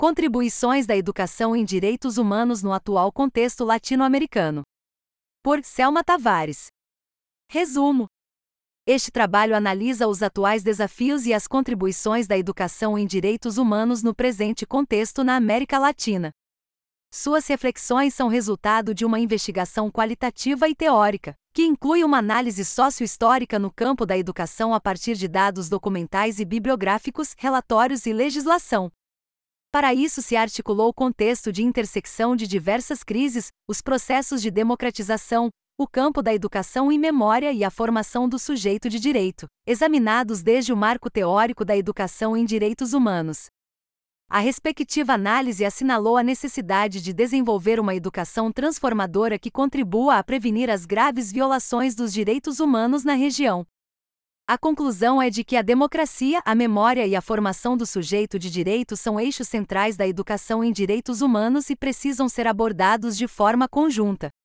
Contribuições da educação em direitos humanos no atual contexto latino-americano. Por Selma Tavares. Resumo. Este trabalho analisa os atuais desafios e as contribuições da educação em direitos humanos no presente contexto na América Latina. Suas reflexões são resultado de uma investigação qualitativa e teórica, que inclui uma análise sócio-histórica no campo da educação a partir de dados documentais e bibliográficos, relatórios e legislação. Para isso se articulou o contexto de intersecção de diversas crises, os processos de democratização, o campo da educação em memória e a formação do sujeito de direito, examinados desde o marco teórico da educação em direitos humanos. A respectiva análise assinalou a necessidade de desenvolver uma educação transformadora que contribua a prevenir as graves violações dos direitos humanos na região. A conclusão é de que a democracia, a memória e a formação do sujeito de direito são eixos centrais da educação em direitos humanos e precisam ser abordados de forma conjunta.